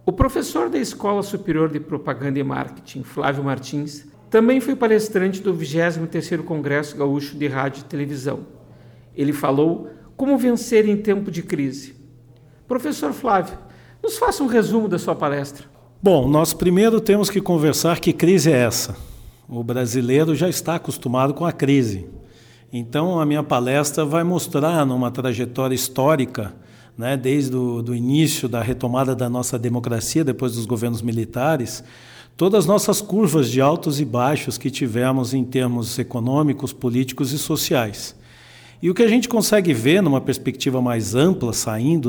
O professor da Escola Superior de Propaganda e Marketing, Flávio Martins, também foi palestrante do 23º Congresso Gaúcho de Rádio e Televisão. Ele falou como vencer em tempo de crise. Professor Flávio, nos faça um resumo da sua palestra. Bom, nós primeiro temos que conversar que crise é essa. O brasileiro já está acostumado com a crise. Então, a minha palestra vai mostrar numa trajetória histórica, né, desde o início da retomada da nossa democracia, depois dos governos militares, todas as nossas curvas de altos e baixos que tivemos em termos econômicos, políticos e sociais. E o que a gente consegue ver numa perspectiva mais ampla, saindo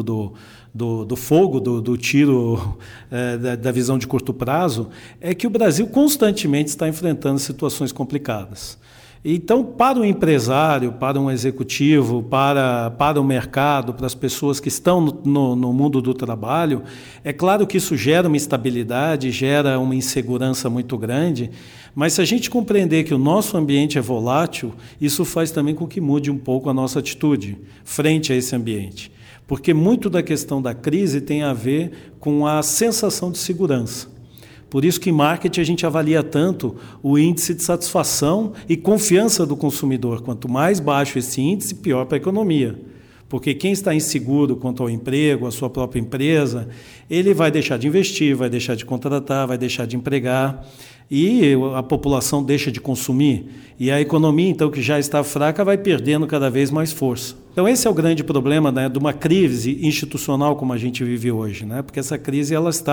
do fogo, do tiro da visão de curto prazo, é que o Brasil constantemente está enfrentando situações complicadas. Então, para o empresário, para um executivo, para o mercado, para as pessoas que estão no mundo do trabalho, é claro que isso gera uma instabilidade, gera uma insegurança muito grande, mas se a gente compreender que o nosso ambiente é volátil, isso faz também com que mude um pouco a nossa atitude frente a esse ambiente. Porque muito da questão da crise tem a ver com a sensação de segurança. Por isso que em marketing a gente avalia tanto o índice de satisfação e confiança do consumidor. Quanto mais baixo esse índice, pior para a economia. Porque quem está inseguro quanto ao emprego, à sua própria empresa, ele vai deixar de investir, vai deixar de contratar, vai deixar de empregar e a população deixa de consumir. E a economia, então, que já está fraca, vai perdendo cada vez mais força. Então, esse é o grande problema, né, de uma crise institucional como a gente vive hoje, né? Porque essa crise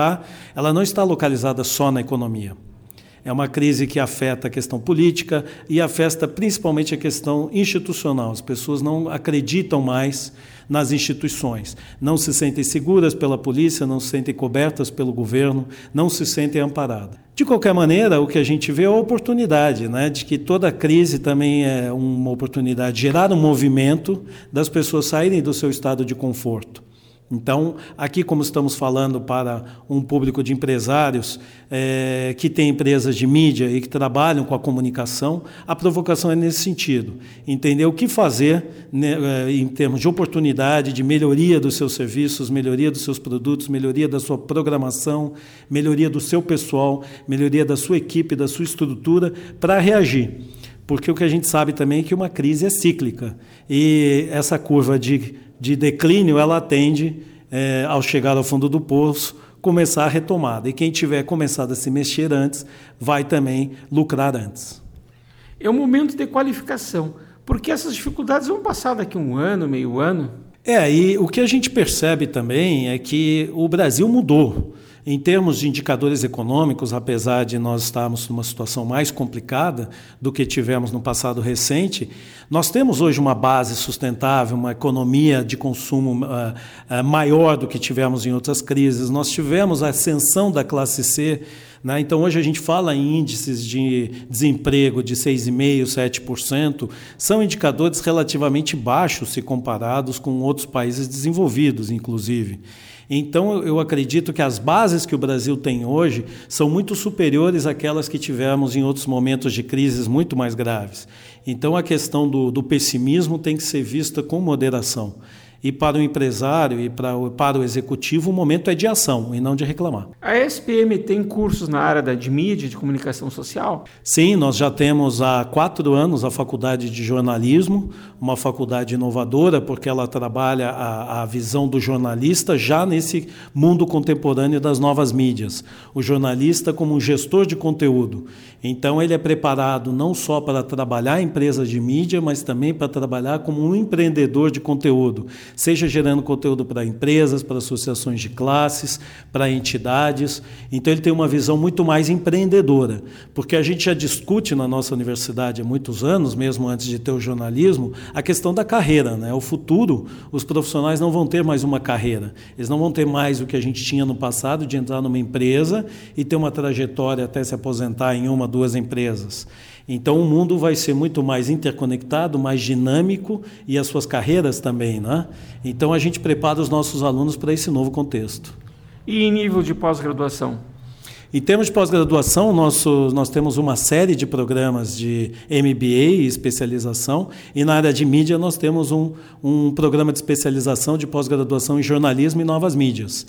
ela não está localizada só na economia. É uma crise que afeta a questão política e afeta principalmente a questão institucional. As pessoas não acreditam mais nas instituições, não se sentem seguras pela polícia, não se sentem cobertas pelo governo, não se sentem amparadas. De qualquer maneira, o que a gente vê é a oportunidade, né, de que toda crise também é uma oportunidade de gerar um movimento das pessoas saírem do seu estado de conforto. Então, aqui como estamos falando para um público de empresários que tem empresas de mídia e que trabalham com a comunicação, a provocação é nesse sentido. Entender o que fazer, né, em termos de oportunidade, de melhoria dos seus serviços, melhoria dos seus produtos, melhoria da sua programação, melhoria do seu pessoal, melhoria da sua equipe, da sua estrutura, para reagir. Porque o que a gente sabe também é que uma crise é cíclica. E essa curva de declínio, ela tende, ao chegar ao fundo do poço, começar a retomada. E quem tiver começado a se mexer antes, vai também lucrar antes. É um momento de qualificação, porque essas dificuldades vão passar daqui a um ano, meio ano. E o que a gente percebe também é que o Brasil mudou. Em termos de indicadores econômicos, apesar de nós estarmos numa situação mais complicada do que tivemos no passado recente, nós temos hoje uma base sustentável, uma economia de consumo maior do que tivemos em outras crises. Nós tivemos a ascensão da classe C, né? Então, hoje a gente fala em índices de desemprego de 6,5%, 7%, são indicadores relativamente baixos se comparados com outros países desenvolvidos, inclusive. Então, eu acredito que as bases que o Brasil tem hoje são muito superiores àquelas que tivemos em outros momentos de crises muito mais graves. Então, a questão do pessimismo tem que ser vista com moderação. E para o empresário e para o executivo, o momento é de ação e não de reclamar. A SPM tem cursos na área de mídia e de comunicação social? Sim, nós já temos há 4 anos a Faculdade de Jornalismo, uma faculdade inovadora, porque ela trabalha a visão do jornalista já nesse mundo contemporâneo das novas mídias. O jornalista como um gestor de conteúdo. Então, ele é preparado não só para trabalhar em empresas de mídia, mas também para trabalhar como um empreendedor de conteúdo, seja gerando conteúdo para empresas, para associações de classes, para entidades. Então, ele tem uma visão muito mais empreendedora, porque a gente já discute na nossa universidade há muitos anos, mesmo antes de ter o jornalismo, a questão da carreira, né? O futuro, os profissionais não vão ter mais uma carreira, eles não vão ter mais o que a gente tinha no passado, de entrar numa empresa e ter uma trajetória até se aposentar em 1, 2 empresas. Então, o mundo vai ser muito mais interconectado, mais dinâmico e as suas carreiras também, né? Então, a gente prepara os nossos alunos para esse novo contexto. E em nível de pós-graduação? Em termos de pós-graduação, nós temos uma série de programas de MBA e especialização, e na área de mídia nós temos um programa de especialização de pós-graduação em jornalismo e novas mídias.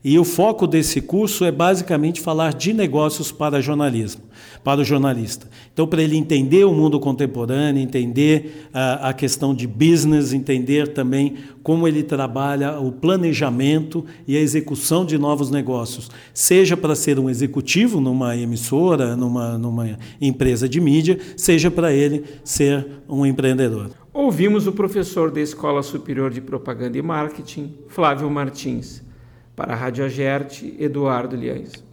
E o foco desse curso é basicamente falar de negócios para jornalismo, para o jornalista. Então, para ele entender o mundo contemporâneo, entender a questão de business, entender também como ele trabalha o planejamento e a execução de novos negócios, seja para ser um executivo numa emissora, numa empresa de mídia, seja para ele ser um empreendedor. Ouvimos o professor da Escola Superior de Propaganda e Marketing, Flávio Martins. Para a Rádio Agerte, Eduardo Liães.